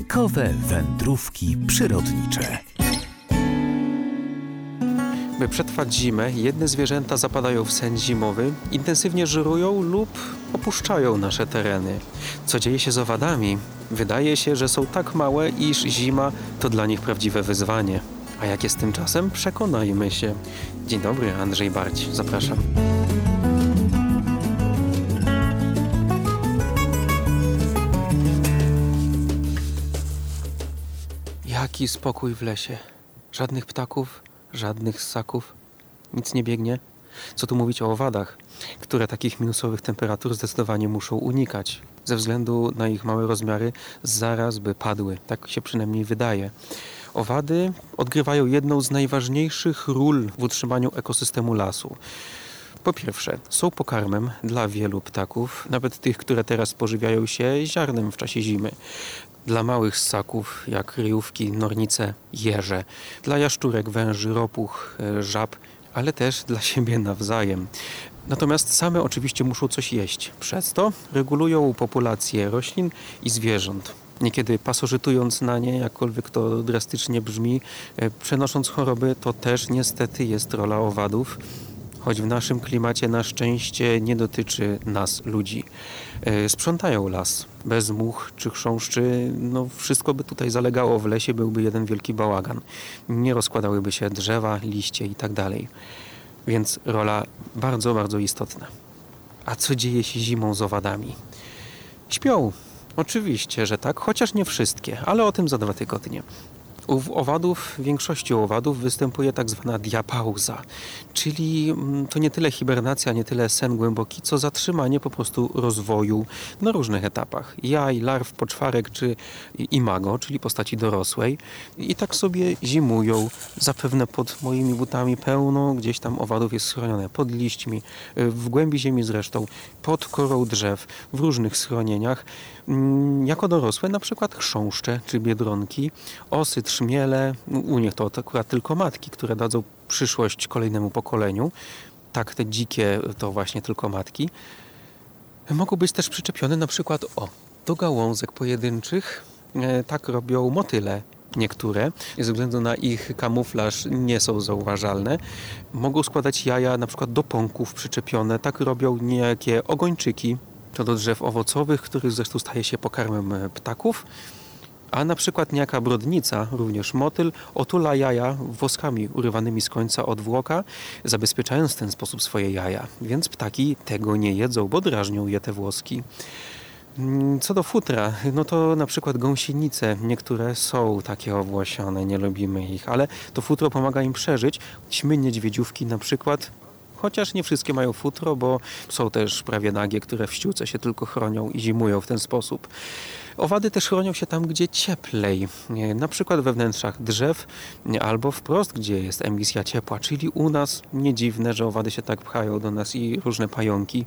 Bajkowe wędrówki przyrodnicze. By przetrwać zimę, jedne zwierzęta zapadają w sen zimowy, intensywnie żerują lub opuszczają nasze tereny. Co dzieje się z owadami? Wydaje się, że są tak małe, iż zima to dla nich prawdziwe wyzwanie. A jak jest tymczasem? Przekonajmy się. Dzień dobry, Andrzej Barć. Zapraszam. Jaki spokój w lesie. Żadnych ptaków, żadnych ssaków. Nic nie biegnie. Co tu mówić o owadach, które takich minusowych temperatur zdecydowanie muszą unikać. Ze względu na ich małe rozmiary zaraz by padły. Tak się przynajmniej wydaje. Owady odgrywają jedną z najważniejszych ról w utrzymaniu ekosystemu lasu. Po pierwsze, są pokarmem dla wielu ptaków, nawet tych, które teraz pożywiają się ziarnem w czasie zimy. Dla małych ssaków, jak ryjówki, nornice, jeże. Dla jaszczurek, węży, ropuch, żab, ale też dla siebie nawzajem. Natomiast same oczywiście muszą coś jeść. Przez to regulują populację roślin i zwierząt. Niekiedy pasożytując na nie, jakkolwiek to drastycznie brzmi, przenosząc choroby, to też niestety jest rola owadów. Choć w naszym klimacie na szczęście nie dotyczy nas, ludzi. Sprzątają las. Bez much czy chrząszczy, wszystko by tutaj zalegało w lesie, byłby jeden wielki bałagan. Nie rozkładałyby się drzewa, liście i tak dalej. Więc rola bardzo, bardzo istotna. A co dzieje się zimą z owadami? Śpią. Oczywiście, że tak, chociaż nie wszystkie, ale o tym za 2 tygodnie. W większości owadów występuje tak zwana diapauza, czyli to nie tyle hibernacja, nie tyle sen głęboki, co zatrzymanie po prostu rozwoju na różnych etapach. Jaj, larw, poczwarek czy imago, czyli postaci dorosłej. I tak sobie zimują. Zapewne pod moimi butami pełno gdzieś tam owadów jest schronione. Pod liśćmi, w głębi ziemi zresztą, pod korą drzew, w różnych schronieniach. Jako dorosłe na przykład chrząszcze czy biedronki, osy, trzmiele, u nich to akurat tylko matki, które dadzą przyszłość kolejnemu pokoleniu. Tak, te dzikie to właśnie tylko matki. Mogą być też przyczepione na przykład do gałązek pojedynczych. Tak robią motyle niektóre. Ze względu na ich kamuflaż nie są zauważalne. Mogą składać jaja na przykład do pąków przyczepione. Tak robią niejakie ogończyki. To do drzew owocowych, których zresztą staje się pokarmem ptaków. A na przykład niejaka brodnica, również motyl, otula jaja woskami urywanymi z końca odwłoka, zabezpieczając w ten sposób swoje jaja. Więc ptaki tego nie jedzą, bo drażnią je te włoski. Co do futra, to na przykład gąsienice, niektóre są takie owłosione, nie lubimy ich, ale to futro pomaga im przeżyć. Ćmy niedźwiedziówki na przykład, chociaż nie wszystkie mają futro, bo są też prawie nagie, które w ściółce się tylko chronią i zimują w ten sposób. Owady też chronią się tam, gdzie cieplej, na przykład we wnętrzach drzew albo wprost, gdzie jest emisja ciepła, czyli u nas nie dziwne, że owady się tak pchają do nas i różne pająki.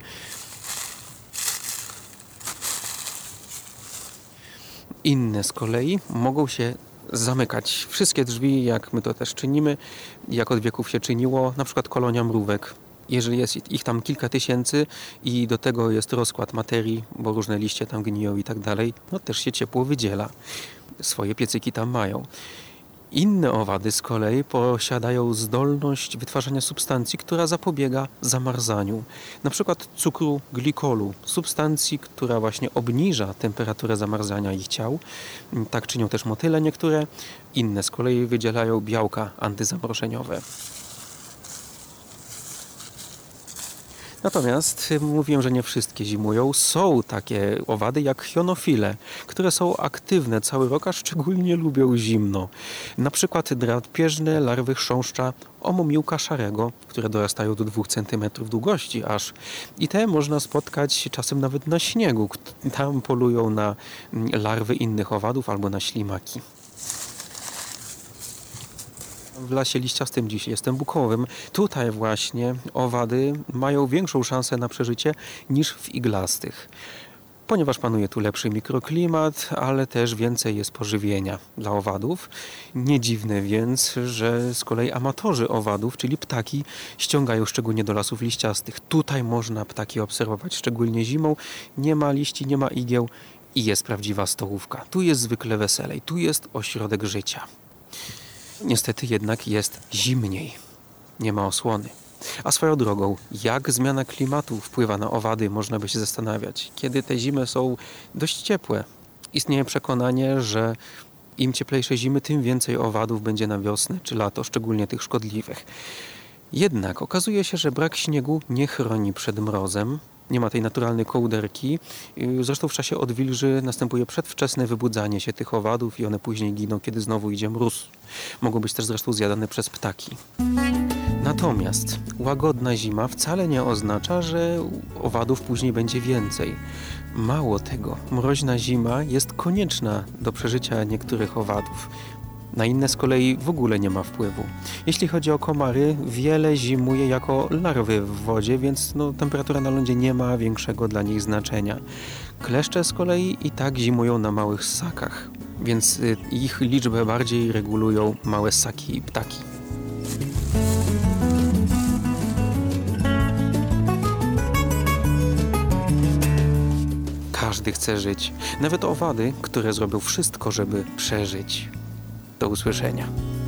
Inne z kolei mogą się zamykać. Wszystkie drzwi, jak my to też czynimy, jak od wieków się czyniło, na przykład kolonia mrówek. Jeżeli jest ich tam kilka tysięcy i do tego jest rozkład materii, bo różne liście tam gniją i tak dalej, też się ciepło wydziela. Swoje piecyki tam mają. Inne owady z kolei posiadają zdolność wytwarzania substancji, która zapobiega zamarzaniu. Na przykład cukru glikolu, substancji, która właśnie obniża temperaturę zamarzania ich ciał. Tak czynią też motyle niektóre. Inne z kolei wydzielają białka antyzamrożeniowe. Natomiast mówiłem, że nie wszystkie zimują. Są takie owady jak chionofile, które są aktywne cały rok, a szczególnie lubią zimno. Na przykład drapieżne larwy chrząszcza omomiłka szarego, które dorastają do 2 cm długości aż. I te można spotkać czasem nawet na śniegu. Tam polują na larwy innych owadów albo na ślimaki. W lasie liściastym dziś jestem bukowym. Tutaj właśnie owady mają większą szansę na przeżycie niż w iglastych. Ponieważ panuje tu lepszy mikroklimat, ale też więcej jest pożywienia dla owadów. Nie dziwne więc, że z kolei amatorzy owadów, czyli ptaki, ściągają szczególnie do lasów liściastych. Tutaj można ptaki obserwować, szczególnie zimą. Nie ma liści, nie ma igieł i jest prawdziwa stołówka. Tu jest zwykle weselej, tu jest ośrodek życia. Niestety jednak jest zimniej. Nie ma osłony. A swoją drogą, jak zmiana klimatu wpływa na owady, można by się zastanawiać. Kiedy te zimy są dość ciepłe, istnieje przekonanie, że im cieplejsze zimy, tym więcej owadów będzie na wiosnę czy lato, szczególnie tych szkodliwych. Jednak okazuje się, że brak śniegu nie chroni przed mrozem. Nie ma tej naturalnej kołderki. Zresztą w czasie odwilży następuje przedwczesne wybudzanie się tych owadów i one później giną, kiedy znowu idzie mróz. Mogą być też zresztą zjadane przez ptaki. Natomiast łagodna zima wcale nie oznacza, że owadów później będzie więcej. Mało tego, mroźna zima jest konieczna do przeżycia niektórych owadów. Na inne z kolei w ogóle nie ma wpływu. Jeśli chodzi o komary, wiele zimuje jako larwy w wodzie, więc temperatura na lądzie nie ma większego dla nich znaczenia. Kleszcze z kolei i tak zimują na małych ssakach, więc ich liczbę bardziej regulują małe ssaki i ptaki. Każdy chce żyć, nawet owady, które zrobią wszystko, żeby przeżyć. Do usłyszenia.